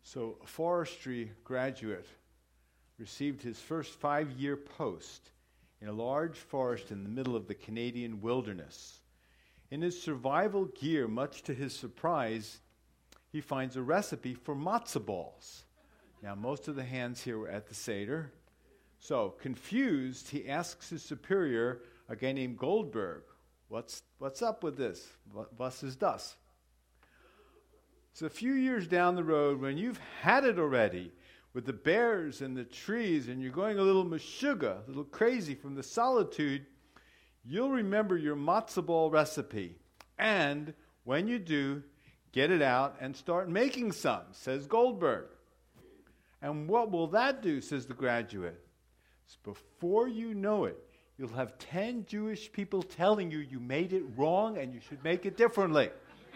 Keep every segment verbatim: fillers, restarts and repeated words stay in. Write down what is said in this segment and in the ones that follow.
So a forestry graduate received his first five-year post in a large forest in the middle of the Canadian wilderness. In his survival gear, much to his surprise, he finds a recipe for matzo balls. Now, most of the hands here were at the Seder. So, confused, he asks his superior, a guy named Goldberg, what's, what's up with this? Was ist das? So a few years down the road, when you've had it already, with the bears and the trees, and you're going a little meshuggah, a little crazy from the solitude, you'll remember your matzo ball recipe. And when you do, get it out and start making some, says Goldberg. And what will that do, says the graduate? It's before you know it, you'll have ten Jewish people telling you you made it wrong and you should make it differently.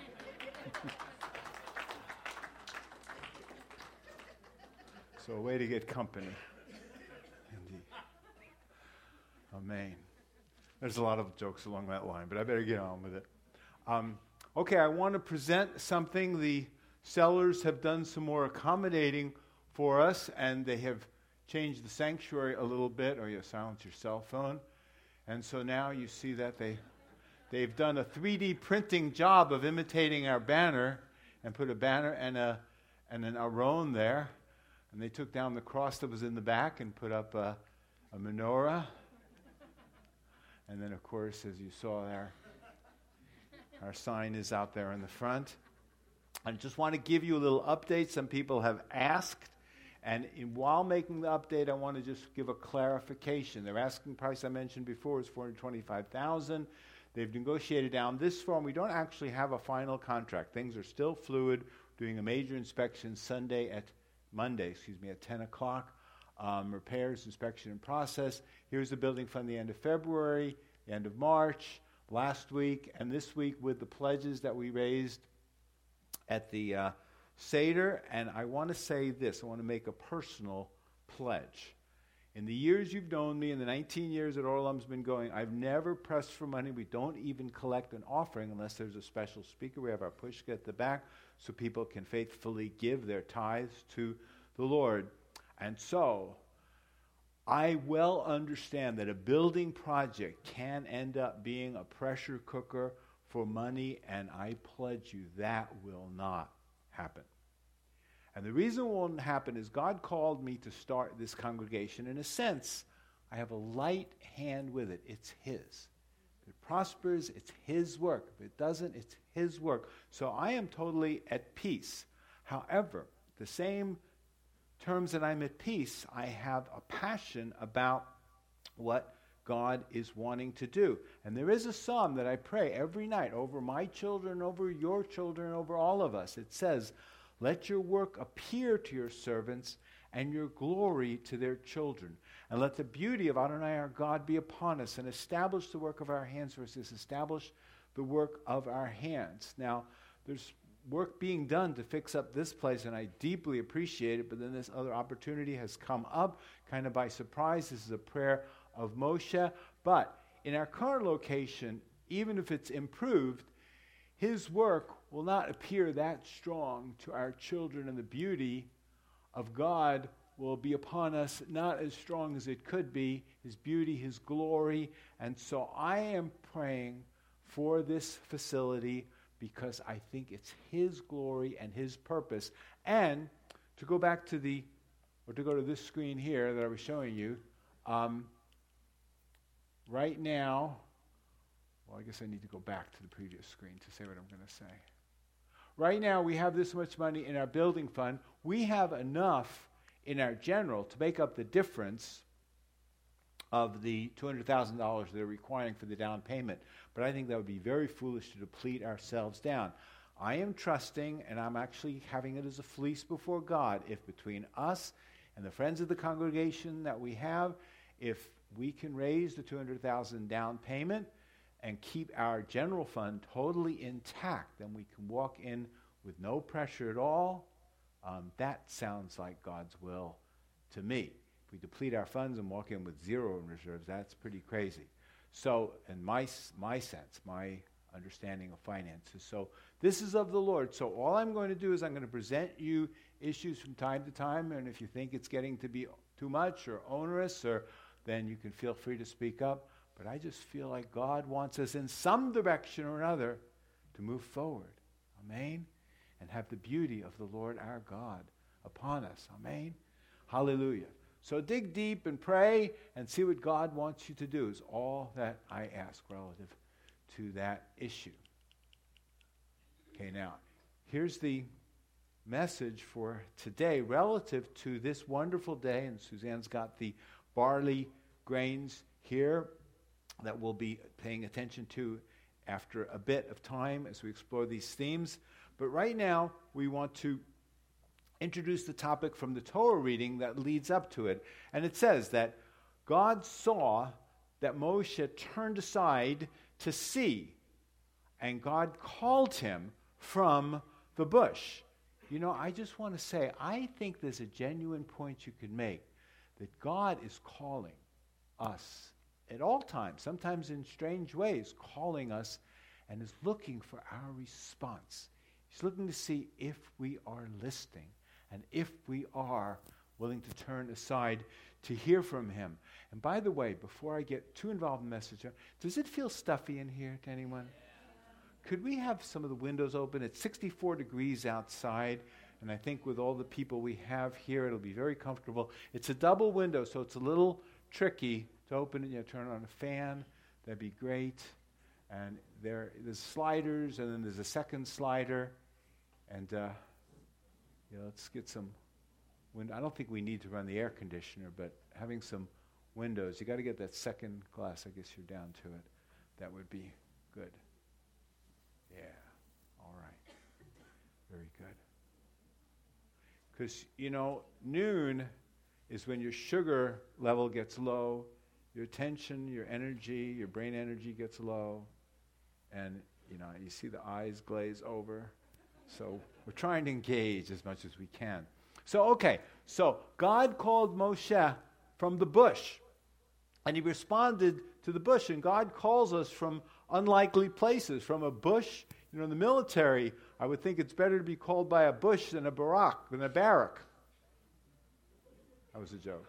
So a way to get company. Indeed. Amen. There's a lot of jokes along that line, but I better get on with it. Um, okay, I want to present something. The sellers have done some more accommodating for us, and they have changed the sanctuary a little bit. Or you silence your cell phone. And so now you see that they, they've done a three D printing job of imitating our banner and put a banner and, a, and an aron there. And they took down the cross that was in the back and put up a, a menorah. And then, of course, as you saw there, our sign is out there in the front. I just want to give you a little update. Some people have asked. And in, while making the update, I want to just give a clarification. Their asking price I mentioned before is four hundred twenty-five thousand dollars. They've negotiated down this far. We don't actually have a final contract. Things are still fluid. Doing a major inspection Sunday at Monday, excuse me, at ten o'clock. Um, repairs, inspection, and process. Here's the building fund the end of February, the end of March, last week, and this week with the pledges that we raised at the uh, Seder. And I want to say this. I want to make a personal pledge. In the years you've known me, in the nineteen years that Orlam's been going, I've never pressed for money. We don't even collect an offering unless there's a special speaker. We have our pushka at the back so people can faithfully give their tithes to the Lord. And so, I well understand that a building project can end up being a pressure cooker for money, and I pledge you that will not happen. And the reason it won't happen is God called me to start this congregation. In a sense, I have a light hand with it. It's His. If it prospers, it's His work. If it doesn't, it's His work. So I am totally at peace. However, the same terms that I'm at peace, I have a passion about what God is wanting to do. And there is a psalm that I pray every night over my children, over your children, over all of us. It says, "Let your work appear to your servants and your glory to their children. And let the beauty of Adonai our God be upon us and establish the work of our hands for us." Establish the work of our hands. Now, there's work being done to fix up this place, and I deeply appreciate it, but then this other opportunity has come up kind of by surprise. This is a prayer of Moshe. But in our current location, even if it's improved, His work will not appear that strong to our children, and the beauty of God will be upon us not as strong as it could be, His beauty, His glory. And so I am praying for this facility because I think it's His glory and His purpose. And to go back to the, or to go to this screen here that I was showing you, um, right now, well, I guess I need to go back to the previous screen to say what I'm going to say. Right now, we have this much money in our building fund. We have enough in our general to make up the difference of the two hundred thousand dollars they're requiring for the down payment. But I think that would be very foolish to deplete ourselves down. I am trusting, and I'm actually having it as a fleece before God, if between us and the friends of the congregation that we have, if we can raise the two hundred thousand dollars down payment and keep our general fund totally intact, then we can walk in with no pressure at all. Um, that sounds like God's will to me. If we deplete our funds and walk in with zero in reserves, that's pretty crazy. So, in my my sense, my understanding of finances. So this is of the Lord. So all I'm going to do is I'm going to present you issues from time to time, and if you think it's getting to be too much or onerous, or then you can feel free to speak up. But I just feel like God wants us in some direction or another to move forward. Amen? And have the beauty of the Lord our God upon us. Amen? Hallelujah. So dig deep and pray and see what God wants you to do is all that I ask relative to that issue. Okay, now, here's the message for today relative to this wonderful day, and Suzanne's got the barley grains here that we'll be paying attention to after a bit of time as we explore these themes. But right now, we want to introduce the topic from the Torah reading that leads up to it. And it says that God saw that Moshe turned aside to see, and God called him from the bush. You know, I just want to say, I think there's a genuine point you could make that God is calling us at all times, sometimes in strange ways, calling us and is looking for our response. He's looking to see if we are listening and if we are willing to turn aside to hear from him. And by the way, before I get too involved in the message, does it feel stuffy in here to anyone? Could we have some of the windows open? It's sixty-four degrees outside, and I think with all the people we have here, it'll be very comfortable. It's a double window, so it's a little tricky to open it. You know, turn on a fan. That'd be great. And there, there's sliders, and then there's a second slider. And uh, you know, let's get some window. I don't think we need to run the air conditioner, but having some windows, you got to get that second glass. I guess you're down to it. That would be good. Yeah. All right. Very good. Because, you know, noon is when your sugar level gets low, your attention, your energy, your brain energy gets low, and, you know, you see the eyes glaze over. So we're trying to engage as much as we can. So, okay, so God called Moshe from the bush, and he responded to the bush, and God calls us from unlikely places, from a bush. You know, in the military, I would think it's better to be called by a bush than a barrack, than a barrack. That was a joke.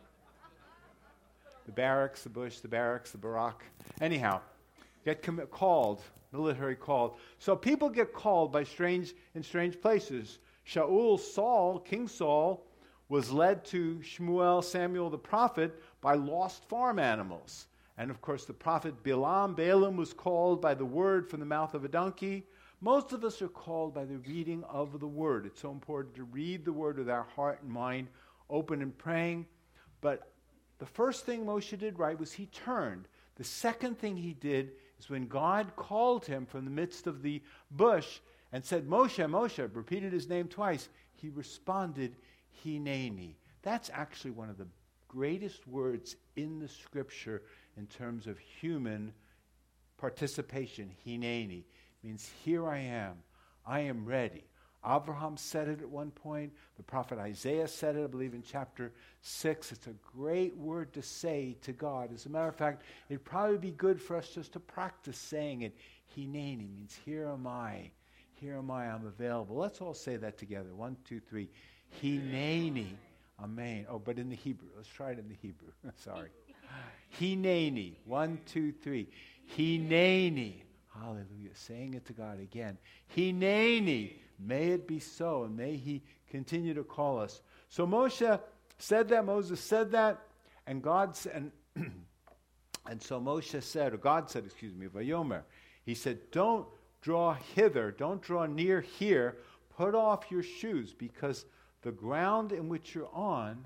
The barracks, the bush, the barracks, the barrack. Anyhow, get com- called, military called. So people get called by strange in strange places. Shaul, Saul, King Saul, was led to Shmuel, Samuel the prophet, by lost farm animals. And of course, the prophet Bilam, Balaam, was called by the word from the mouth of a donkey. Most of us are called by the reading of the word. It's so important to read the word with our heart and mind open and praying. But the first thing Moshe did right was he turned. The second thing he did is when God called him from the midst of the bush and said, Moshe, Moshe, repeated his name twice, he responded, Hineni. That's actually one of the greatest words in the scripture in terms of human participation. Hineni means, here I am. I am ready. Abraham said it at one point. The prophet Isaiah said it, I believe, in chapter six. It's a great word to say to God. As a matter of fact, it'd probably be good for us just to practice saying it. Hineni means, here am I. Here am I. I'm available. Let's all say that together. One, two, three. Hineni. Amen. Oh, but in the Hebrew. Let's try it in the Hebrew. Sorry. Hineni. One, two, three. Hineni. Hallelujah. Saying it to God again. Hineni. May it be so, and may he continue to call us. So Moshe said that, Moses said that, and God said, and, and so Moshe said, or God said, excuse me, Vayomer, he said, don't draw hither, don't draw near here, put off your shoes, because the ground in which you're on,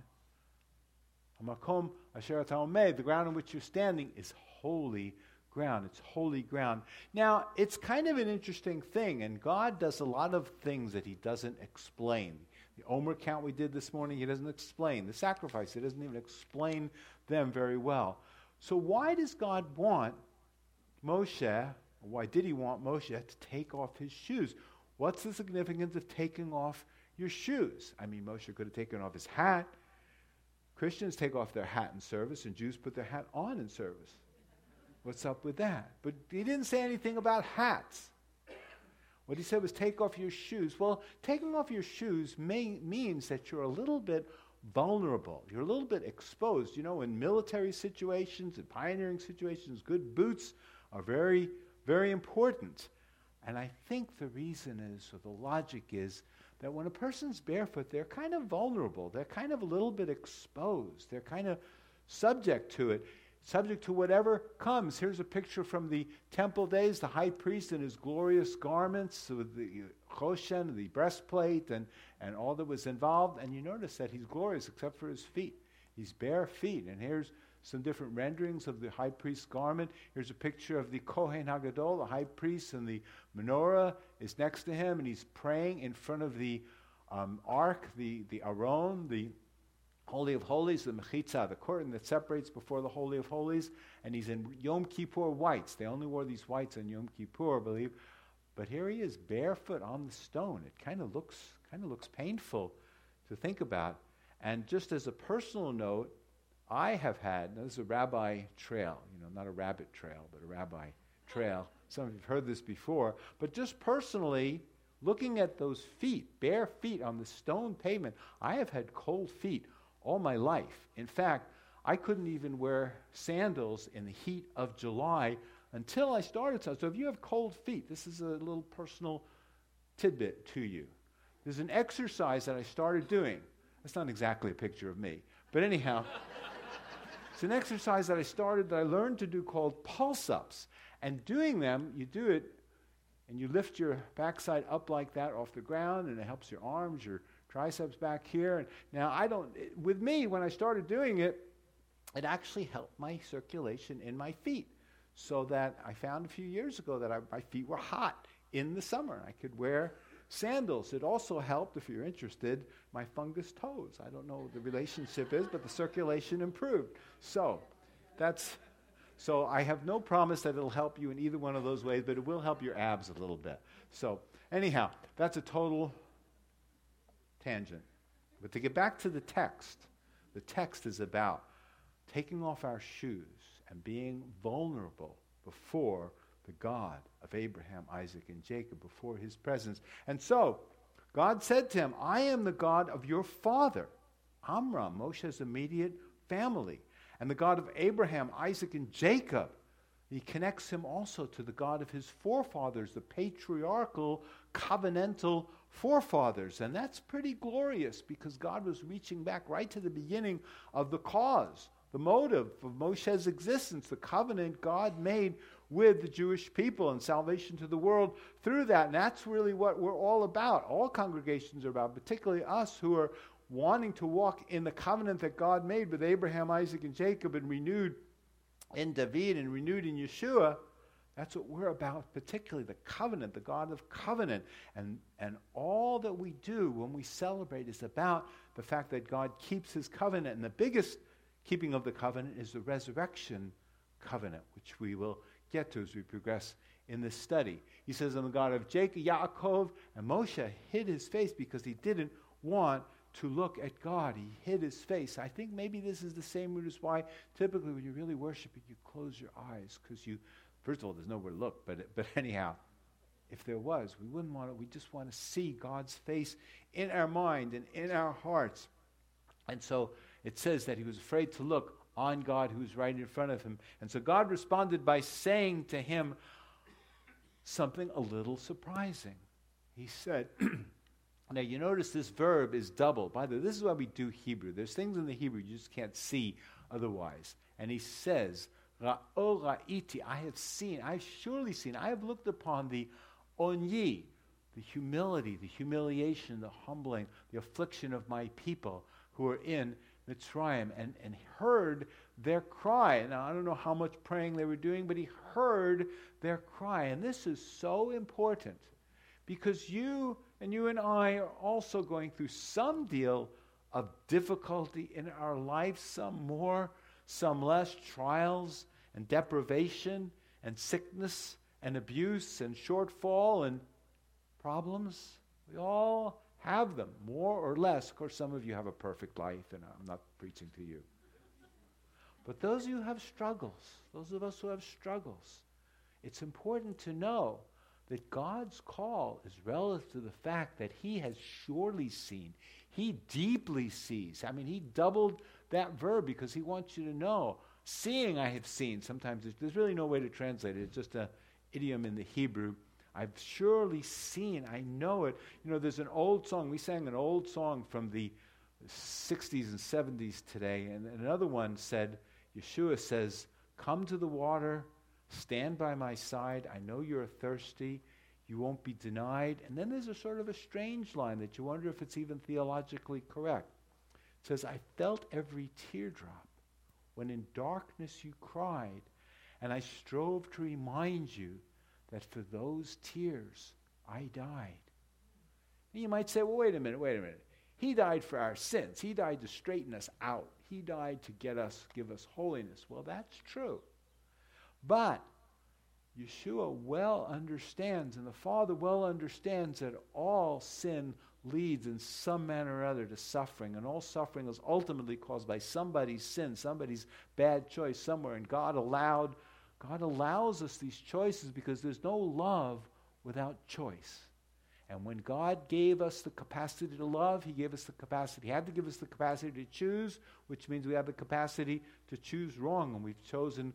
Hamakom Asher Ata Omed, the ground in which you're standing is holy ground. It's holy ground. Now, it's kind of an interesting thing, and God does a lot of things that he doesn't explain. The Omer count we did this morning, he doesn't explain. The sacrifice, he doesn't even explain them very well. So why does God want Moshe, why did he want Moshe to take off his shoes? What's the significance of taking off your shoes? I mean, Moshe could have taken off his hat. Christians take off their hat in service, and Jews put their hat on in service. What's up with that? But he didn't say anything about hats. What he said was, take off your shoes. Well, taking off your shoes may, means that you're a little bit vulnerable. You're a little bit exposed. You know, in military situations, in pioneering situations, good boots are very, very important. And I think the reason is, or the logic is, that when a person's barefoot, they're kind of vulnerable. They're kind of a little bit exposed. They're kind of subject to it, subject to whatever comes. Here's a picture from the temple days, the high priest in his glorious garments with the choshen, the breastplate, and, and all that was involved. And you notice that he's glorious except for his feet. He's bare feet. And here's some different renderings of the high priest's garment. Here's a picture of the Kohen HaGadol, the high priest, and the menorah is next to him, and he's praying in front of the um, ark, the, the Aron, the Holy of Holies, the Mechitza, the curtain that separates before the Holy of Holies, and he's in Yom Kippur whites. They only wore these whites on Yom Kippur, I believe. But here he is, barefoot on the stone. It kind of looks kind of looks painful to think about. And just as a personal note, I have had, now this is a rabbi trail, you know, not a rabbit trail, but a rabbi trail. Some of you have heard this before. But just personally, looking at those feet, bare feet on the stone pavement, I have had cold feet all my life. In fact, I couldn't even wear sandals in the heat of July until I started. So if you have cold feet, this is a little personal tidbit to you. There's an exercise that I started doing. That's not exactly a picture of me. But anyhow, it's an exercise that I started that I learned to do called pulse-ups. And doing them, you do it, and you lift your backside up like that off the ground, and it helps your arms, your triceps back here. And now, I don't, it, with me, when I started doing it, it actually helped my circulation in my feet. So that I found a few years ago that I, my feet were hot in the summer. I could wear sandals. It also helped, if you're interested, my fungus toes. I don't know what the relationship is, but the circulation improved. So that's, so I have no promise that it'll help you in either one of those ways, but it will help your abs a little bit. So anyhow, that's a total tangent. But to get back to the text, the text is about taking off our shoes and being vulnerable before the God of Abraham, Isaac, and Jacob, before his presence. And so, God said to him, I am the God of your father, Amram, Moshe's immediate family, and the God of Abraham, Isaac, and Jacob. He connects him also to the God of his forefathers, the patriarchal, covenantal forefathers. And that's pretty glorious because God was reaching back right to the beginning of the cause, the motive of Moshe's existence, the covenant God made with the Jewish people and salvation to the world through that. And that's really what we're all about. All congregations are about, particularly us who are wanting to walk in the covenant that God made with Abraham, Isaac, and Jacob, and renewed in David and renewed in Yeshua. That's what we're about, particularly the covenant, the God of covenant. And, and all that we do when we celebrate is about the fact that God keeps his covenant. And the biggest keeping of the covenant is the resurrection covenant, which we will get to as we progress in this study. He says, I'm the God of Jacob, Yaakov, and Moshe hid his face because he didn't want to look at God. He hid his face. I think maybe this is the same root as why typically when you're really worshiping, you close your eyes because you, first of all, there's nowhere to look, but, but anyhow, if there was, we wouldn't want to, we just want to see God's face in our mind and in our hearts. And so it says that he was afraid to look on God who was right in front of him. And so God responded by saying to him something a little surprising. He said, now you notice this verb is double. By the way, this is why we do Hebrew. There's things in the Hebrew you just can't see otherwise. And he says, Ra'o ra'iti, I have seen, I have surely seen, I have looked upon the onyi, the humility, the humiliation, the humbling, the affliction of my people who are in Mitzrayim, and, and heard their cry. Now, I don't know how much praying they were doing, but he heard their cry. And this is so important because you and you and I are also going through some deal of difficulty in our life, some more, some less, trials and deprivation and sickness and abuse and shortfall and problems. We all have them, more or less. Of course, some of you have a perfect life, and I'm not preaching to you. But those of you who have struggles, those of us who have struggles, it's important to know that God's call is relative to the fact that he has surely seen. He deeply sees. I mean, he doubled that verb because he wants you to know. Seeing I have seen. Sometimes there's, there's really no way to translate it. It's just an idiom in the Hebrew. I've surely seen. I know it. You know, there's an old song. We sang an old song from the sixties and seventies today. And another one said, Yeshua says, come to the water, stand by my side. I know you're thirsty. You won't be denied. And then there's a sort of a strange line that you wonder if it's even theologically correct. It says, I felt every teardrop when in darkness you cried, and I strove to remind you that for those tears I died. And you might say, well, wait a minute, wait a minute. He died for our sins. He died to straighten us out. He died to get us, give us holiness. Well, that's true. But Yeshua well understands, and the Father well understands, that all sin leads in some manner or other to suffering, and all suffering is ultimately caused by somebody's sin, somebody's bad choice somewhere, and God allowed, God allows us these choices because there's no love without choice. And when God gave us the capacity to love, he gave us the capacity, he had to give us the capacity to choose, which means we have the capacity to choose wrong, and we've chosen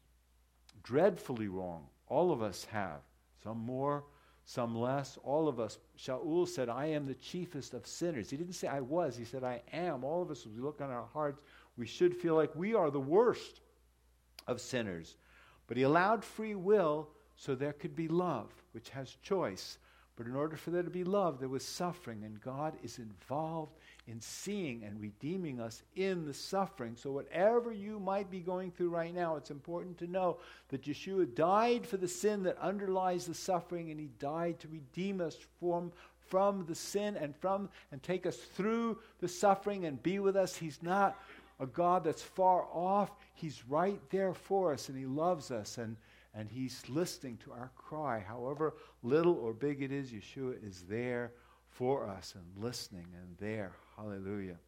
dreadfully wrong. All of us have, some more, some less, all of us. Shaul said, I am the chiefest of sinners. He didn't say I was, he said I am. All of us, as we look on our hearts, we should feel like we are the worst of sinners. But he allowed free will so there could be love, which has choice. But in order for there to be love, there was suffering, and God is involved in seeing and redeeming us in the suffering. So whatever you might be going through right now, it's important to know that Yeshua died for the sin that underlies the suffering, and he died to redeem us from, from the sin and from and take us through the suffering and be with us. He's not a God that's far off. He's right there for us, and he loves us, and And he's listening to our cry. However little or big it is, Yeshua is there for us and listening and there. Hallelujah.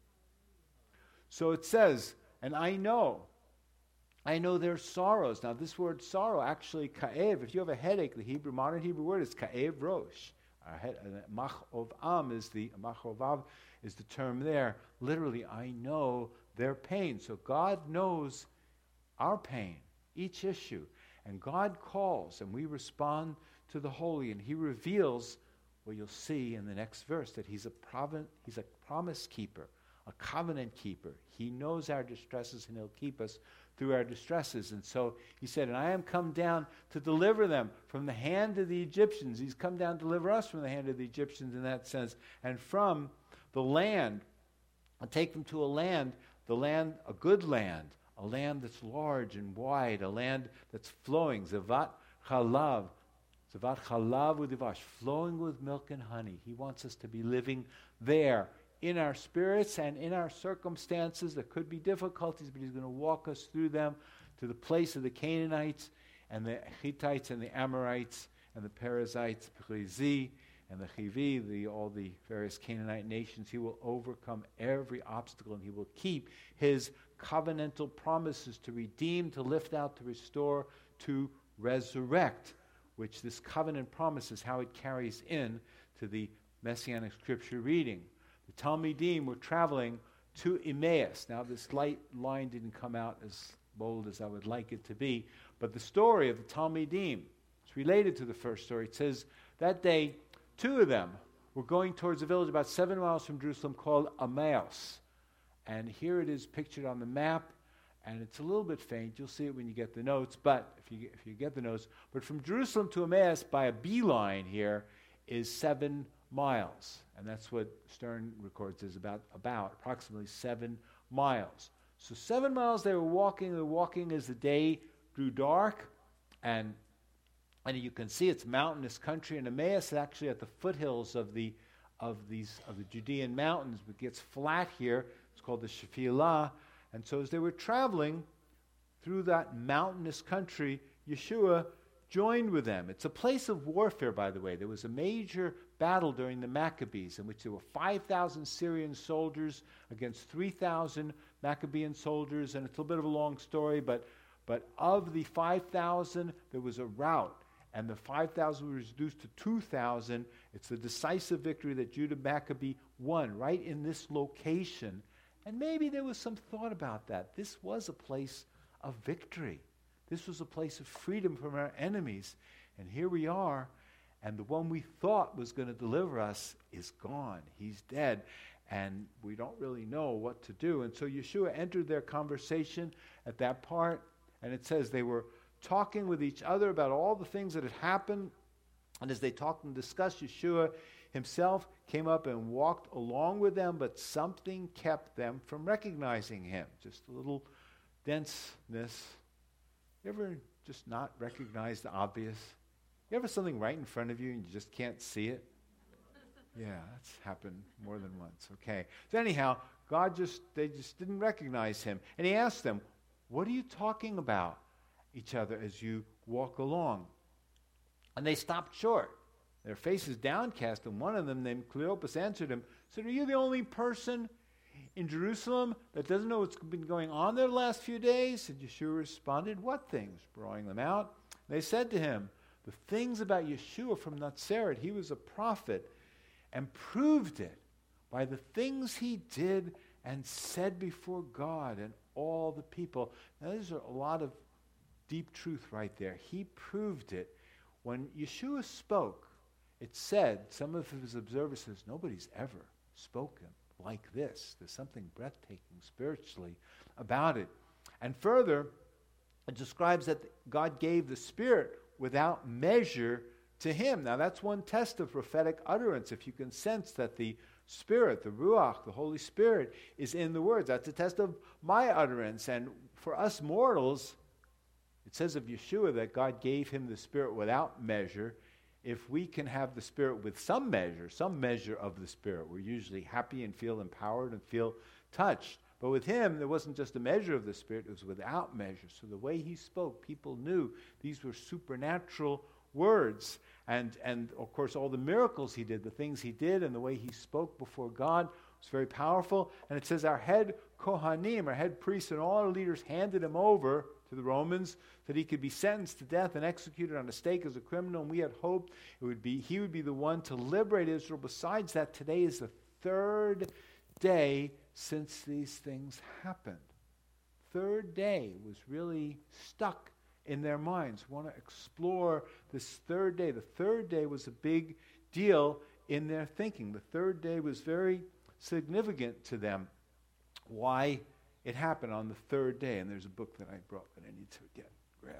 So it says, and I know, I know their sorrows. Now this word sorrow, actually ka'ev, if you have a headache, the Hebrew, modern Hebrew word is ka'ev rosh. Machov am is the, machovav is the term there. Literally, I know their pain. So God knows our pain, each issue. And God calls, and we respond to the holy, and he reveals, well, you'll see in the next verse, that he's a, proven, he's a promise keeper, a covenant keeper. He knows our distresses, and he'll keep us through our distresses. And so he said, and I am come down to deliver them from the hand of the Egyptians. He's come down to deliver us from the hand of the Egyptians in that sense, and from the land. I'll take them to a land, the land, a good land, a land that's large and wide, a land that's flowing, Zavat Chalav, Zavat Chalav u'Divash, flowing with milk and honey. He wants us to be living there in our spirits and in our circumstances. There could be difficulties, but he's going to walk us through them to the place of the Canaanites and the Hittites and the Amorites and the Perizzites, Perizi, and the Chivi, the, all the various Canaanite nations. He will overcome every obstacle, and he will keep his covenantal promises to redeem, to lift out, to restore, to resurrect, which this covenant promise is how it carries in to the Messianic scripture reading. The Talmidim were traveling to Emmaus. Now, this light line didn't come out as bold as I would like it to be, but the story of the Talmidim is related to the first story. It says, that day, two of them were going towards a village about seven miles from Jerusalem called Emmaus. And here it is pictured on the map, and it's a little bit faint. You'll see it when you get the notes, but if you, if you get the notes. But from Jerusalem to Emmaus by a beeline here is seven miles. And that's what Stern records is about, about approximately seven miles. So seven miles they were walking. They were walking as the day grew dark, and And you can see it's mountainous country, and Emmaus is actually at the foothills of the of these of the Judean mountains. It gets flat here. It's called the Shephelah. And so as they were traveling through that mountainous country, Yeshua joined with them. It's a place of warfare, by the way. There was a major battle during the Maccabees in which there were five thousand Syrian soldiers against three thousand Maccabean soldiers. And it's a little bit of a long story, but, but of the five thousand, there was a rout. and the five thousand was reduced to two thousand. It's the decisive victory that Judah Maccabee won right in this location. And maybe there was some thought about that. This was a place of victory. This was a place of freedom from our enemies. And here we are, and the one we thought was going to deliver us is gone. He's dead, and we don't really know what to do. And so Yeshua entered their conversation at that part, and it says they were talking with each other about all the things that had happened. And as they talked and discussed, Yeshua himself came up and walked along with them, but something kept them from recognizing him. Just a little denseness. You ever just not recognize the obvious? You ever something right in front of you and you just can't see it? Yeah, that's happened more than once. Okay. So anyhow, God just, they just didn't recognize him. And he asked them, what are you talking about each other as you walk along? And they stopped short, their faces downcast, and one of them, named Cleopas, answered him, said, are you the only person in Jerusalem that doesn't know what's been going on there the last few days? And Yeshua responded, what things? Drawing them out. They said to him, the things about Yeshua from Nazareth. He was a prophet and proved it by the things he did and said before God and all the people. Now, there's a lot of deep truth right there. He proved it. When Yeshua spoke, it said, some of his observers says, nobody's ever spoken like this. There's something breathtaking spiritually about it. And further, it describes that God gave the Spirit without measure to him. Now that's one test of prophetic utterance. If you can sense that the Spirit, the Ruach, the Holy Spirit, is in the words. That's a test of my utterance. And for us mortals, it says of Yeshua that God gave him the Spirit without measure. If we can have the Spirit with some measure, some measure of the Spirit, we're usually happy and feel empowered and feel touched. But with him, there wasn't just a measure of the Spirit, it was without measure. So the way he spoke, people knew these were supernatural words. And, and of course, all the miracles he did, the things he did, and the way he spoke before God was very powerful. And it says our head Kohanim, our head priests, and all our leaders handed him over to the Romans that he could be sentenced to death and executed on a stake as a criminal. And we had hoped it would be he would be the one to liberate Israel. Besides that, today is the third day since these things happened. Third day was really stuck in their minds. Want to explore this third day. The third day was a big deal in their thinking. The third day was very significant to them. Why it happened on the third day. And there's a book that I brought that I need to get, grab.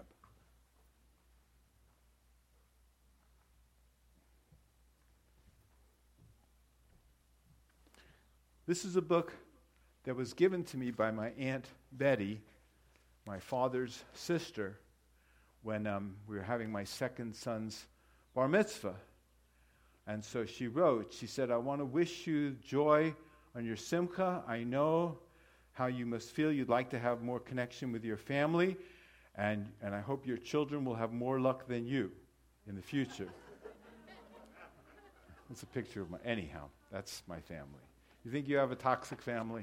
This is a book that was given to me by my Aunt Betty, my father's sister, when um, we were having my second son's bar mitzvah. And so she wrote, she said, I want to wish you joy on your simcha. I know how you must feel. You'd like to have more connection with your family, and, and I hope your children will have more luck than you in the future. That's a picture of my, anyhow, that's my family. You think you have a toxic family?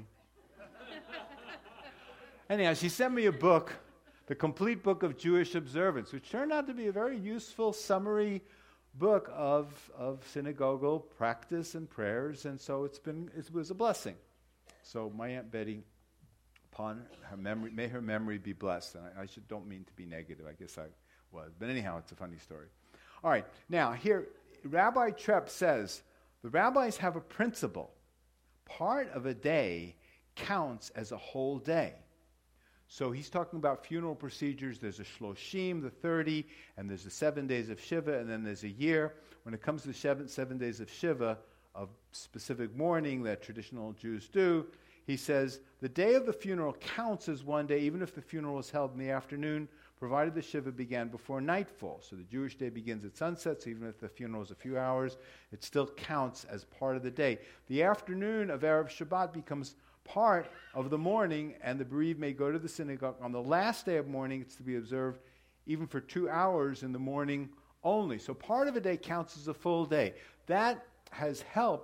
Anyhow, she sent me a book, The Complete Book of Jewish Observance, which turned out to be a very useful summary book of, of synagogal practice and prayers, and so it's been it was a blessing. So my Aunt Betty, upon her memory, may her memory be blessed. And I, I should don't mean to be negative. I guess I was, but anyhow, it's a funny story. All right, now here, Rabbi Trepp says the rabbis have a principle. Part of a day counts as a whole day. So he's talking about funeral procedures. There's a shloshim, the thirty, and there's the seven days of Shiva, and then there's a year. When it comes to the seven, seven days of Shiva, of specific mourning that traditional Jews do, he says, the day of the funeral counts as one day, even if the funeral was held in the afternoon, provided the Shiva began before nightfall. So the Jewish day begins at sunset, so even if the funeral is a few hours, it still counts as part of the day. The afternoon of Erev Shabbat becomes part of the mourning, and the bereaved may go to the synagogue. On the last day of mourning, it's to be observed even for two hours in the morning only. So part of a day counts as a full day. That has helped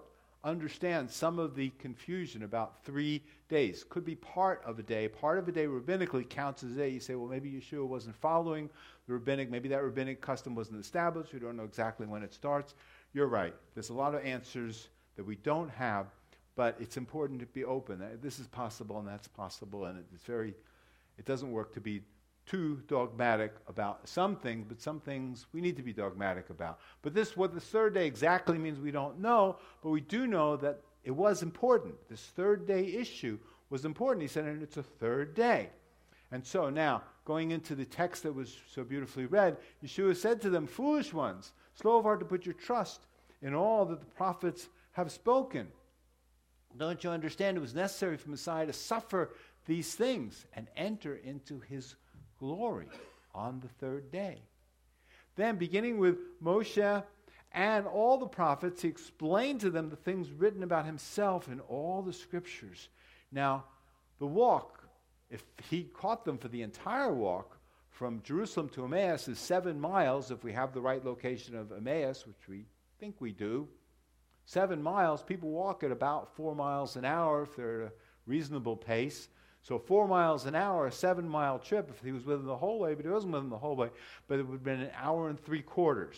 understand some of the confusion about three days. Could be part of a day. Part of a day rabbinically counts as a day. You say, well, maybe Yeshua wasn't following the rabbinic. Maybe that rabbinic custom wasn't established. We don't know exactly when it starts. You're right. There's a lot of answers that we don't have, but it's important to be open. This is possible and that's possible, and it's very, it doesn't work to be too dogmatic about some things, but some things we need to be dogmatic about. But this, what the third day exactly means, we don't know, but we do know that it was important. This third day issue was important. He said, and it's a third day. And so now, going into the text that was so beautifully read, Yeshua said to them, foolish ones, slow of heart to put your trust in all that the prophets have spoken. Don't you understand? It was necessary for Messiah to suffer these things and enter into his glory on the third day. Then, beginning with Moshe and all the prophets, he explained to them the things written about himself in all the scriptures. Now, the walk, if he caught them for the entire walk from Jerusalem to Emmaus, is seven miles, if we have the right location of Emmaus, which we think we do. Seven miles, people walk at about four miles an hour if they're at a reasonable pace. So four miles an hour, a seven-mile trip, if he was with them the whole way, but he wasn't with them the whole way, but it would have been an hour and three quarters.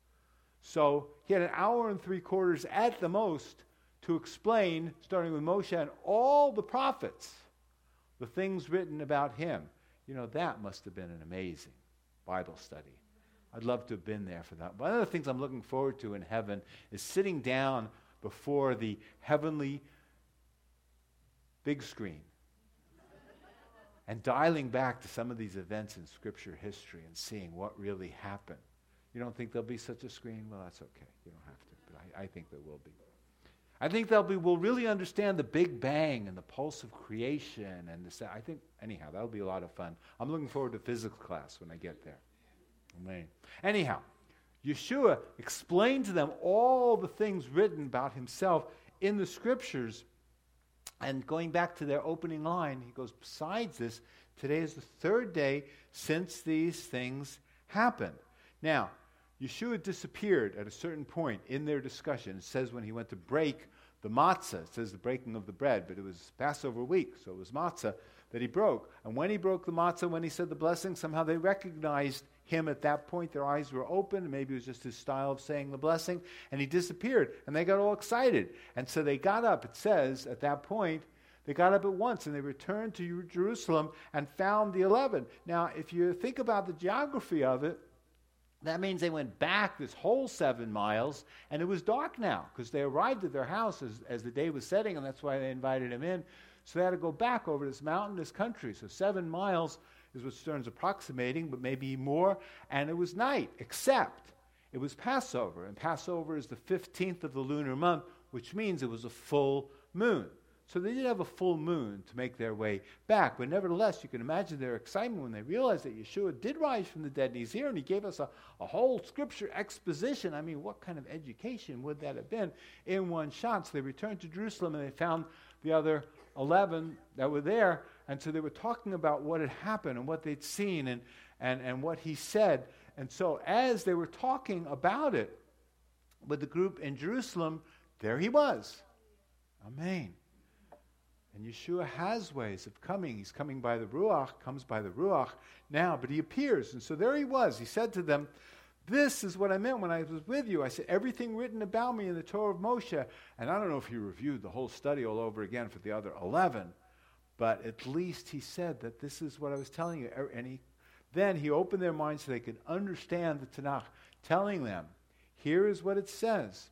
So he had an hour and three quarters at the most to explain, starting with Moshe and all the prophets, the things written about him. You know, that must have been an amazing Bible study. I'd love to have been there for that. One of the things I'm looking forward to in heaven is sitting down before the heavenly big screen and dialing back to some of these events in Scripture history and seeing what really happened. You don't think there'll be such a screen? Well, that's okay. You don't have to, but I, I think there will be. I think there'll be, we'll really understand the Big Bang and the pulse of creation. And this, I think, anyhow, that'll be a lot of fun. I'm looking forward to physics class when I get there. Amen. Anyhow, Yeshua explained to them all the things written about himself in the Scriptures. And going back to their opening line, he goes, besides this, today is the third day since these things happened. Now, Yeshua disappeared at a certain point in their discussion. It says when he went to break the matzah, it says the breaking of the bread, but it was Passover week, so it was matzah that he broke. And when he broke the matzah, when he said the blessing, somehow they recognized him at that point. Their eyes were open. Maybe it was just his style of saying the blessing. And he disappeared. And they got all excited. And so they got up, it says, at that point, they got up at once and they returned to Jerusalem and found the eleven. Now, if you think about the geography of it, that means they went back this whole seven miles, and it was dark now because they arrived at their house as, as the day was setting, and that's why they invited him in. So they had to go back over this mountainous country. So seven miles is what Stern's approximating, but maybe more. And it was night, except it was Passover. And Passover is the fifteenth of the lunar month, which means it was a full moon. So they did have a full moon to make their way back. But nevertheless, you can imagine their excitement when they realized that Yeshua did rise from the dead, and he's here, and he gave us a, a whole scripture exposition. I mean, what kind of education would that have been in one shot? So they returned to Jerusalem, and they found the other eleven that were there. And so they were talking about what had happened and what they'd seen and, and, and what he said. And so as they were talking about it with the group in Jerusalem, there he was. Amen. And Yeshua has ways of coming. He's coming by the Ruach, comes by the Ruach now, but he appears. And so there he was. He said to them, this is what I meant when I was with you. I said, everything written about me in the Torah of Moshe. And I don't know if he reviewed the whole study all over again for the other eleven, but at least he said that this is what I was telling you. And he, then he opened their minds so they could understand the Tanakh, telling them, here is what it says.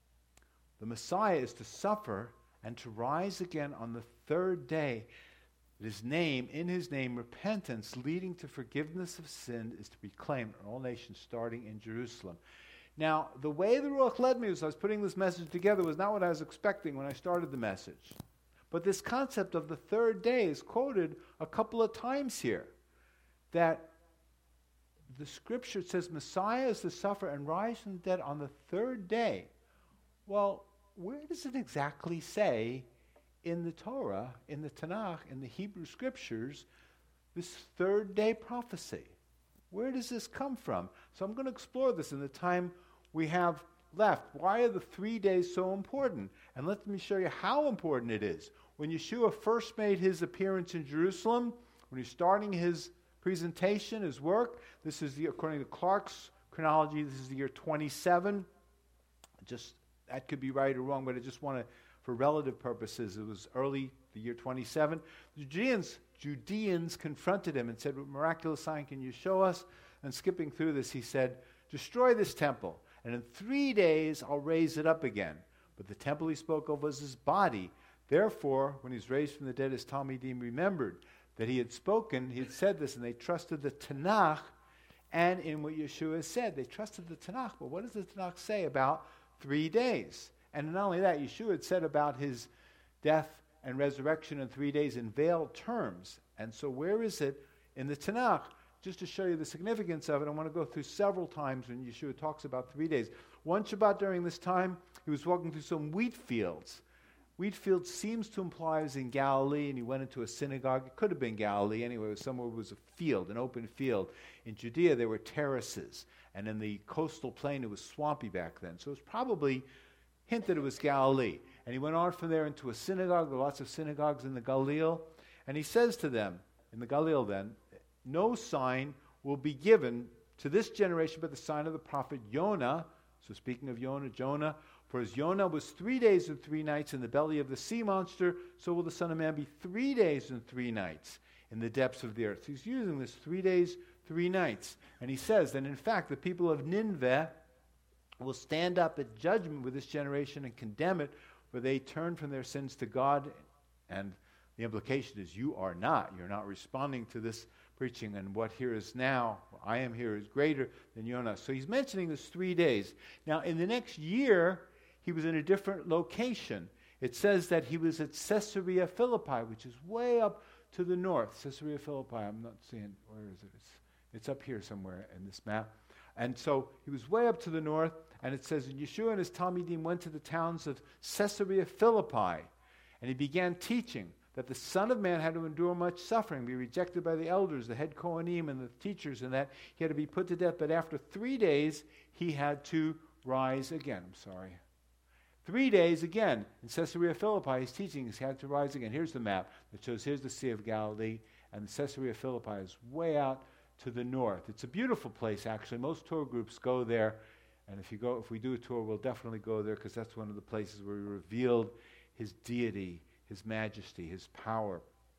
The Messiah is to suffer and to rise again on the third day. His name, in his name, repentance leading to forgiveness of sin is to be proclaimed in all nations, starting in Jerusalem. Now, the way the Ruach led me as I was putting this message together was not what I was expecting when I started the message. But this concept of the third day is quoted a couple of times here. That the scripture says Messiah is to suffer and rise from the dead on the third day. Well, where does it exactly say in the Torah, in the Tanakh, in the Hebrew scriptures, this third day prophecy? Where does this come from? So I'm going to explore this in the time we have left. Why are the three days so important? And let me show you how important it is. When Yeshua first made his appearance in Jerusalem, when he's starting his presentation, his work, this is the, according to Clark's chronology, this is the year twenty-seven. Just, that could be right or wrong, but I just want to, for relative purposes, it was early, the year twenty-seven. The Judeans, Judeans confronted him and said, what miraculous sign can you show us? And skipping through this, he said, destroy this temple, and in three days I'll raise it up again. But the temple he spoke of was his body. Therefore, when he's raised from the dead, his Talmidim remembered that he had spoken, he had said this, and they trusted the Tanakh and in what Yeshua said. They trusted the Tanakh. But what does the Tanakh say about three days? And not only that, Yeshua had said about his death and resurrection in three days in veiled terms. And so where is it in the Tanakh? Just to show you the significance of it, I want to go through several times when Yeshua talks about three days. One Shabbat during this time, he was walking through some wheat fields. Wheat fields seems to imply he was in Galilee, and he went into a synagogue. It could have been Galilee anyway. It was somewhere where it was a field, an open field. In Judea, there were terraces, and in the coastal plain, it was swampy back then. So it was probably hinted it was Galilee. And he went on from there into a synagogue. There were lots of synagogues in the Galil. And he says to them, in the Galil then, no sign will be given to this generation but the sign of the prophet Jonah. So speaking of Jonah, Jonah, for as Jonah was three days and three nights in the belly of the sea monster, so will the Son of Man be three days and three nights in the depths of the earth. So he's using this three days, three nights. And he says that in fact the people of Nineveh will stand up at judgment with this generation and condemn it, for they turn from their sins to God. And the implication is you are not. You're not responding to this preaching, and what here is now, I am here, is greater than Jonah. So he's mentioning this three days. Now, in the next year, he was in a different location. It says that he was at Caesarea Philippi, which is way up to the north. Caesarea Philippi, I'm not seeing, where is it? It's, it's up here somewhere in this map. And so he was way up to the north, and it says, and Yeshua and his Talmidim went to the towns of Caesarea Philippi, and he began teaching that the Son of Man had to endure much suffering, be rejected by the elders, the head Kohanim, and the teachers, and that he had to be put to death. But after three days, he had to rise again. I'm sorry. Three days again. In Caesarea Philippi, he's teaching he had to rise again. Here's the map that shows here's the Sea of Galilee, and Caesarea Philippi is way out to the north. It's a beautiful place, actually. Most tour groups go there, and if you go, if we do a tour, we'll definitely go there because that's one of the places where he revealed his deity, his majesty, his power.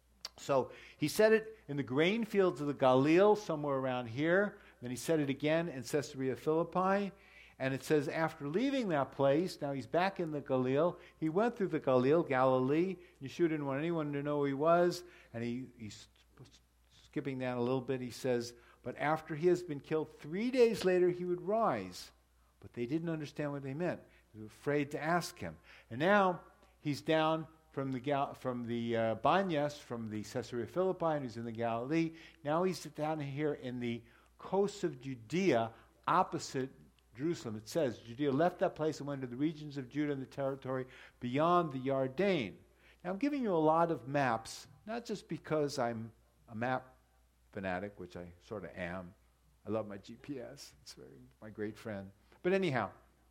So he said it in the grain fields of the Galil, somewhere around here. Then he said it again in Caesarea Philippi. And it says after leaving that place, now he's back in the Galil. He went through the Galil, Galilee. Yeshua didn't want anyone to know who he was. And he, he's skipping down a little bit. He says, but after he has been killed, three days later he would rise. But they didn't understand what they meant. They were afraid to ask him. And now he's down from the Gal- from the uh, Banyas, from the Caesarea Philippi, and he's in the Galilee. Now he's down here in the coast of Judea, opposite Jerusalem. It says, Judea left that place and went to the regions of Judah and the territory beyond the Yarden. Now I'm giving you a lot of maps, not just because I'm a map fanatic, which I sort of am. I love my G P S. It's very, my great friend. But anyhow,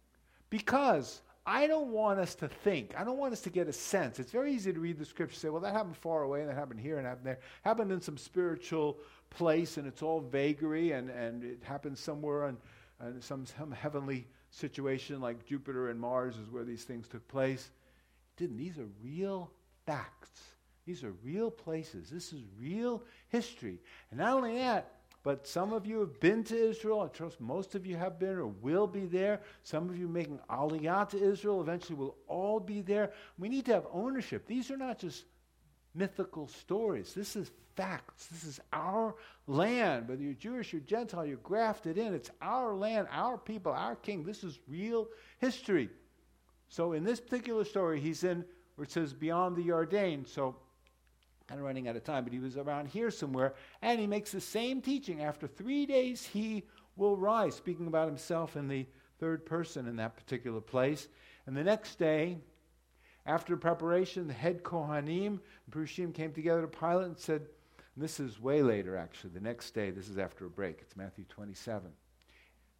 because I don't want us to think. I don't want us to get a sense. It's very easy to read the scripture and say, well, that happened far away, and that happened here, and happened there. Happened in some spiritual place, and it's all vagary, and, and it happened somewhere in, in some, some heavenly situation like Jupiter and Mars is where these things took place. It didn't. These are real facts. These are real places. This is real history. And not only that, but some of you have been to Israel. I trust most of you have been or will be there. Some of you making aliyah to Israel. Eventually we'll all be there. We need to have ownership. These are not just mythical stories. This is facts. This is our land. Whether you're Jewish or Gentile, you're grafted in. It's our land, our people, our king. This is real history. So in this particular story, he's in where it says beyond the Yarden. So kind of running out of time, but he was around here somewhere, and he makes the same teaching. After three days, he will rise, speaking about himself in the third person in that particular place. And the next day, after preparation, the head Kohanim and Perushim came together to Pilate and said, and this is way later actually, the next day, this is after a break, it's Matthew twenty-seven.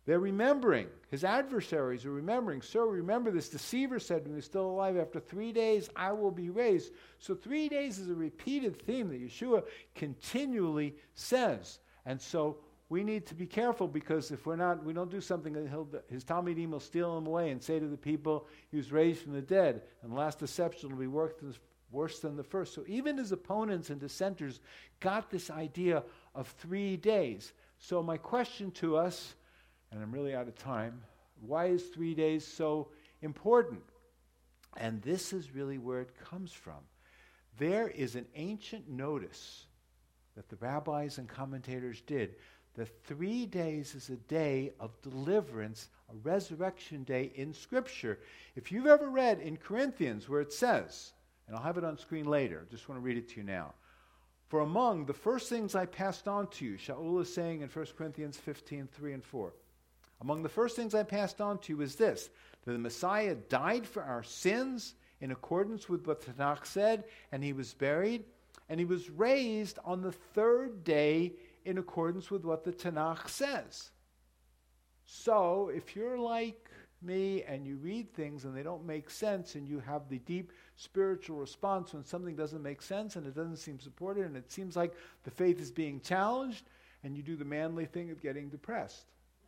They're remembering. His adversaries are remembering. Sir, remember this deceiver said when he was still alive, after three days I will be raised. So three days is a repeated theme that Yeshua continually says. And so we need to be careful, because if we're not, we don't do something, that he'll, his Talmidim will steal him away and say to the people, he was raised from the dead, and the last deception will be worse than the first. So even his opponents and dissenters got this idea of three days. So my question to us, and I'm really out of time, why is three days so important? And this is really where it comes from. There is an ancient notice that the rabbis and commentators did, that three days is a day of deliverance, a resurrection day in Scripture. If you've ever read in Corinthians where it says, and I'll have it on screen later, just want to read it to you now. For among the first things I passed on to you, Shaul is saying in First Corinthians fifteen, three and four, among the first things I passed on to you is this, that the Messiah died for our sins in accordance with what Tanakh said, and he was buried, and he was raised on the third day in accordance with what the Tanakh says. So, if you're like me and you read things and they don't make sense, and you have the deep spiritual response when something doesn't make sense and it doesn't seem supported and it seems like the faith is being challenged, and you do the manly thing of getting depressed.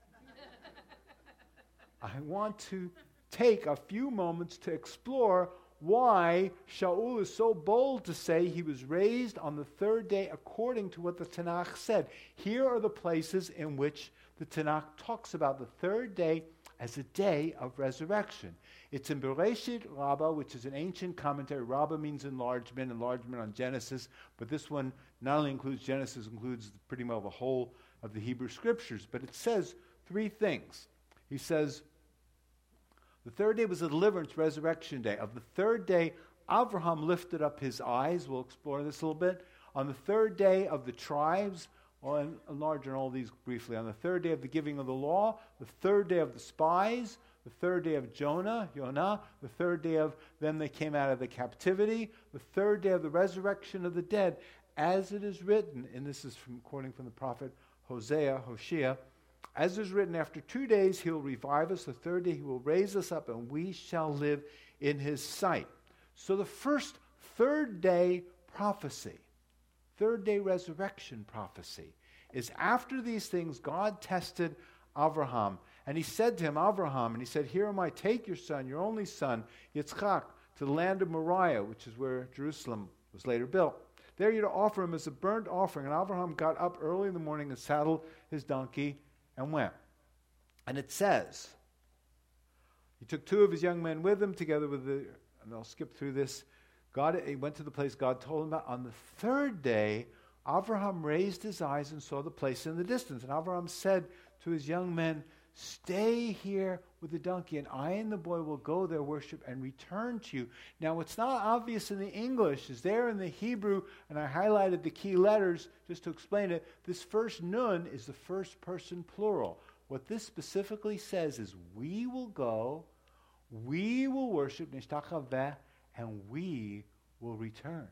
I want to take a few moments to explore why Shaul is so bold to say he was raised on the third day according to what the Tanakh said. Here are the places in which the Tanakh talks about the third day as a day of resurrection. It's in Bereshit Rabbah, which is an ancient commentary. Rabbah means enlargement, enlargement on Genesis, but this one not only includes Genesis, includes pretty well the whole of the Hebrew Scriptures, but it says three things. He says, the third day was a deliverance, resurrection day. Of the third day, Avraham lifted up his eyes. We'll explore this a little bit. On the third day of the tribes, well, and enlarge on all these briefly. On the third day of the giving of the law, the third day of the spies, the third day of Jonah, Yonah, the third day of them they came out of the captivity, the third day of the resurrection of the dead, as it is written, and this is from quoting from the prophet Hosea, Hoshea, as is written, after two days he will revive us, the third day he will raise us up, and we shall live in his sight. So the first third day prophecy, third day resurrection prophecy, is after these things God tested Avraham. And he said to him, Avraham, and he said, here am I, take your son, your only son, Yitzchak, to the land of Moriah, which is where Jerusalem was later built. There you're to offer him as a burnt offering. And Avraham got up early in the morning and saddled his donkey and went. And it says, he took two of his young men with him, together with the, and I'll skip through this, God, he went to the place God told him about. On the third day, Avraham raised his eyes and saw the place in the distance. And Avraham said to his young men, stay here with the donkey, and I and the boy will go there, worship, and return to you. Now, what's not obvious in the English is there in the Hebrew, and I highlighted the key letters just to explain it. This first nun is the first person plural. What this specifically says is, we will go, we will worship, and we will return.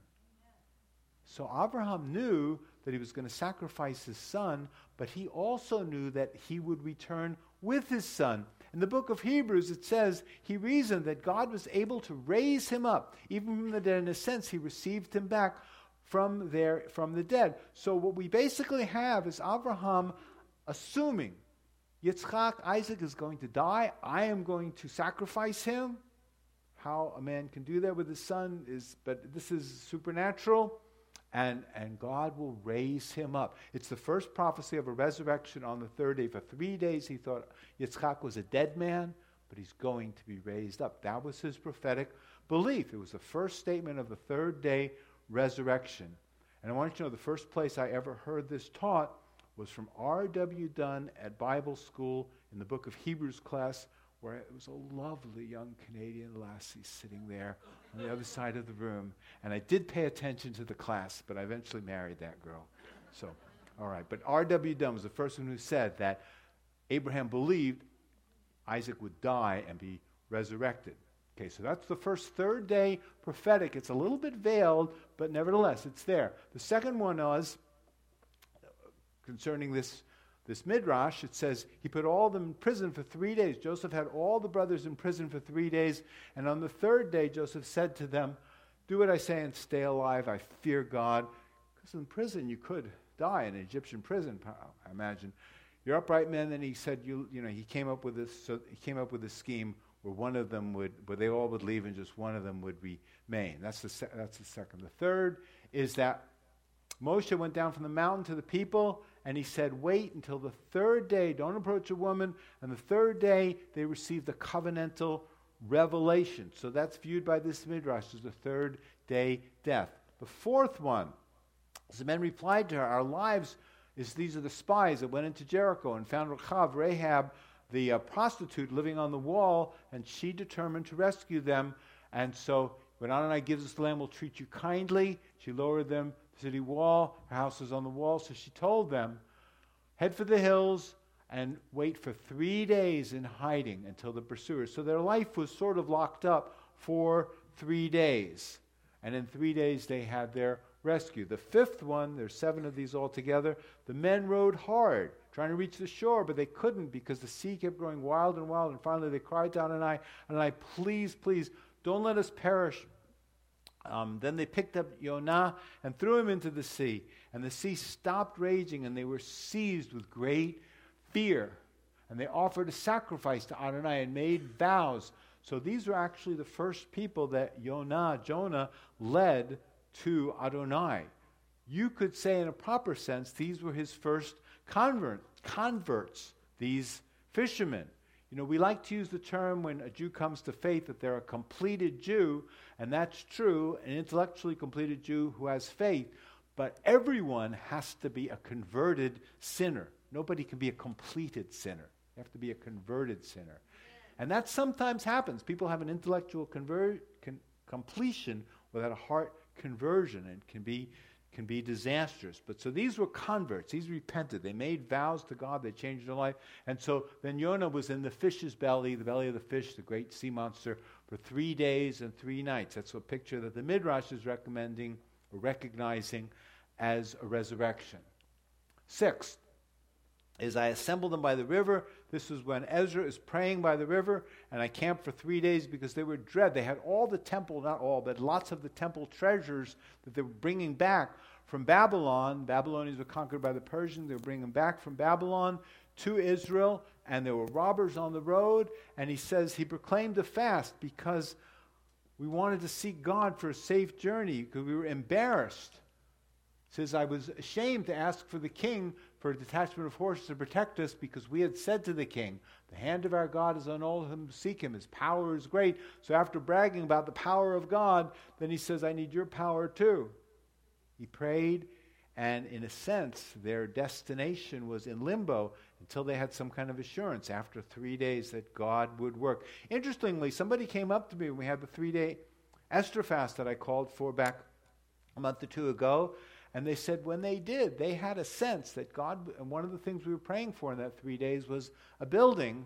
So Abraham knew that he was going to sacrifice his son, but he also knew that he would return with his son. In the book of Hebrews, it says he reasoned that God was able to raise him up, even from the dead. In a sense, he received him back from there, from the dead. So what we basically have is Abraham assuming Yitzchak, Isaac, is going to die. I am going to sacrifice him. How a man can do that with his son is, but this is supernatural. And, and God will raise him up. It's the first prophecy of a resurrection on the third day. For three days he thought Yitzchak was a dead man, but he's going to be raised up. That was his prophetic belief. It was the first statement of the third day resurrection. And I want you to know the first place I ever heard this taught was from R W Dunn at Bible school in the book of Hebrews class, where it was a lovely young Canadian lassie sitting there on the other side of the room. And I did pay attention to the class, but I eventually married that girl. So, all right. But R W Dunn was the first one who said that Abraham believed Isaac would die and be resurrected. Okay, so that's the first third day prophetic. It's a little bit veiled, but nevertheless, it's there. The second one was concerning this this midrash, it says he put all of them in prison for three days. Joseph had all the brothers in prison for three days. And on the third day, Joseph said to them, do what I say and stay alive. I fear God. Because in prison, you could die in an Egyptian prison, I imagine. You're upright men. Then he said, you, you know, he came up with this. So he came up with a scheme where one of them would, where they all would leave and just one of them would remain. That's the se- that's the second. The third is that Moshe went down from the mountain to the people, and he said, wait until the third day. Don't approach a woman. And the third day, they received the covenantal revelation. So that's viewed by this midrash as the third day death. The fourth one, as the men replied to her, our lives is these are the spies that went into Jericho and found Rachav, Rahab, the uh, prostitute living on the wall, and she determined to rescue them. And so when Adonai gives us the land, we'll treat you kindly. She lowered them to the city wall. Her house was on the wall. So she told them, head for the hills and wait for three days in hiding until the pursuers. So their life was sort of locked up for three days. And in three days they had their rescue. The fifth one, there's seven of these altogether, the men rowed hard, trying to reach the shore, but they couldn't because the sea kept growing wild and wild. And finally they cried to Adonai, Adonai, please, please, don't let us perish. Um, then they picked up Yonah and threw him into the sea. And the sea stopped raging, and they were seized with great fear. And they offered a sacrifice to Adonai and made vows. So these were actually the first people that Yonah, Jonah, led to Adonai. You could say in a proper sense, these were his first convert, converts, these fishermen. You know, we like to use the term when a Jew comes to faith that they're a completed Jew, and that's true, an intellectually completed Jew who has faith, but everyone has to be a converted sinner. Nobody can be a completed sinner. You have to be a converted sinner. And that sometimes happens. People have an intellectual conver- con- completion without a heart conversion, and can be can be disastrous. But so these were converts. These repented. They made vows to God. They changed their life. And so then Yonah was in the fish's belly, the belly of the fish, the great sea monster, for three days and three nights. That's a picture that the Midrash is recommending or recognizing as a resurrection. Sixth is I assembled them by the river. This is when Ezra is praying by the river, and I camped for three days because they were dread. They had all the temple, not all, but lots of the temple treasures that they were bringing back from Babylon. Babylonians were conquered by the Persians. They were bringing them back from Babylon to Israel, and there were robbers on the road. And he says he proclaimed a fast because we wanted to seek God for a safe journey because we were embarrassed. He says, I was ashamed to ask for the king for a detachment of horses to protect us because we had said to the king, the hand of our God is on all who seek him. His power is great. So after bragging about the power of God, then he says, I need your power too. He prayed, and in a sense, their destination was in limbo until they had some kind of assurance after three days that God would work. Interestingly, somebody came up to me when we had the three-day Esther fast that I called for back a month or two ago. And they said when they did, they had a sense that God, and one of the things we were praying for in that three days was a building.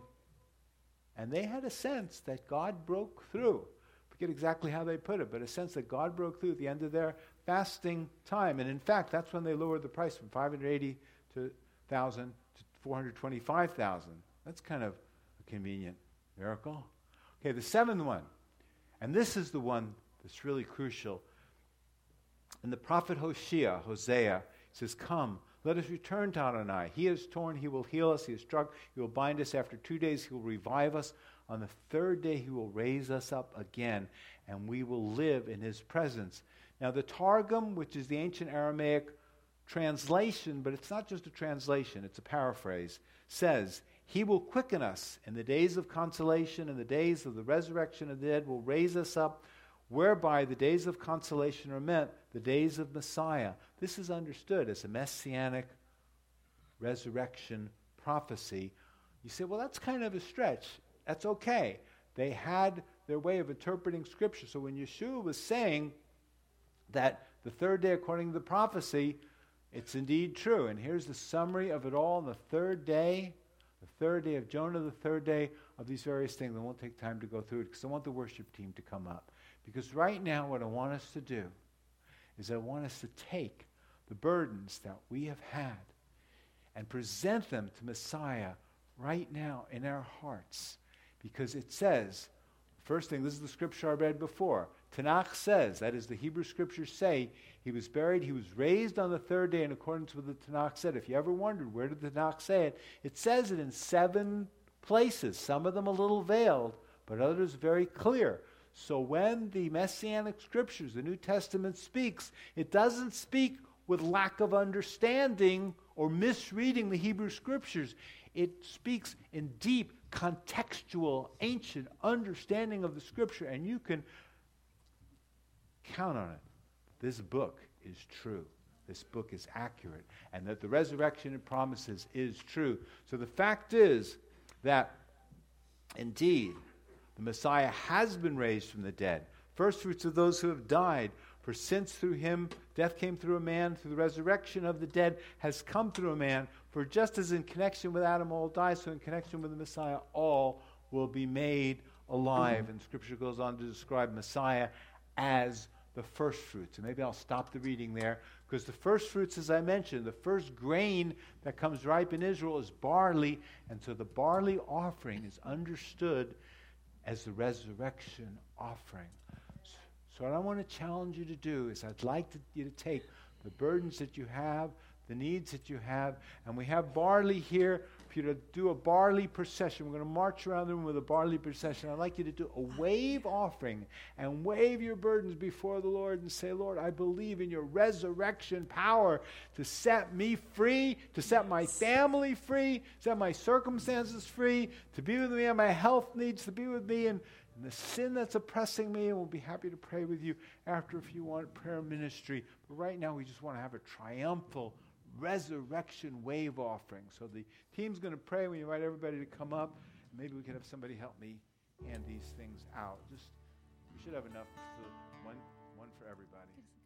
And they had a sense that God broke through. I forget exactly how they put it, but a sense that God broke through at the end of their fasting time. And in fact, that's when they lowered the price from five hundred eighty to one thousand to four hundred twenty-five thousand. That's kind of a convenient miracle. Okay, the seventh one. And this is the one that's really crucial. And the prophet Hosea, Hosea, says, come, let us return to Adonai. He is torn, he will heal us. He is struck, he will bind us. After two days, he will revive us. On the third day, he will raise us up again, and we will live in his presence. Now, the Targum, which is the ancient Aramaic translation, but it's not just a translation, it's a paraphrase, says, he will quicken us in the days of consolation, in the days of the resurrection of the dead, will raise us up, whereby the days of consolation are meant the days of Messiah. This is understood as a messianic resurrection prophecy. You say, well, that's kind of a stretch. That's okay. They had their way of interpreting Scripture. So when Yeshua was saying that the third day, according to the prophecy, it's indeed true. And here's the summary of it all. On the third day, the third day of Jonah, the third day of these various things. I won't take time to go through it because I want the worship team to come up. Because right now what I want us to do is I want us to take the burdens that we have had and present them to Messiah right now in our hearts. Because it says, first thing, this is the scripture I read before. Tanakh says, that is the Hebrew scriptures say, he was buried, he was raised on the third day in accordance with the Tanakh said. If you ever wondered, where did the Tanakh say it? It says it in seven places, some of them a little veiled, but others very clear. So when the Messianic scriptures, the New Testament speaks, it doesn't speak with lack of understanding or misreading the Hebrew scriptures. It speaks in deep, contextual, ancient understanding of the scripture, and you can count on it. This book is true. This book is accurate, and that the resurrection it promises is true. So the fact is that, indeed, the Messiah has been raised from the dead, first fruits of those who have died. For since through him death came through a man, through the resurrection of the dead has come through a man. For just as in connection with Adam all die, so in connection with the Messiah all will be made alive. And Scripture goes on to describe Messiah as the first fruits. And maybe I'll stop the reading there, because the first fruits, as I mentioned, the first grain that comes ripe in Israel is barley. And so the barley offering is understood as the resurrection offering. So what I want to challenge you to do is I'd like to, you to take the burdens that you have, the needs that you have, and we have barley here for you to do a barley procession. We're going to march around the room with a barley procession. I'd like you to do a wave offering and wave your burdens before the Lord and say, Lord, I believe in your resurrection power to set me free, to set my family free, set my circumstances free, to be with me and my health needs, to be with me and And the sin that's oppressing me, and we'll be happy to pray with you after if you want prayer ministry. But right now we just want to have a triumphal resurrection wave offering. So the team's going to pray. We invite everybody to come up. Maybe we can have somebody help me hand these things out. Just we should have enough, so one, one for everybody.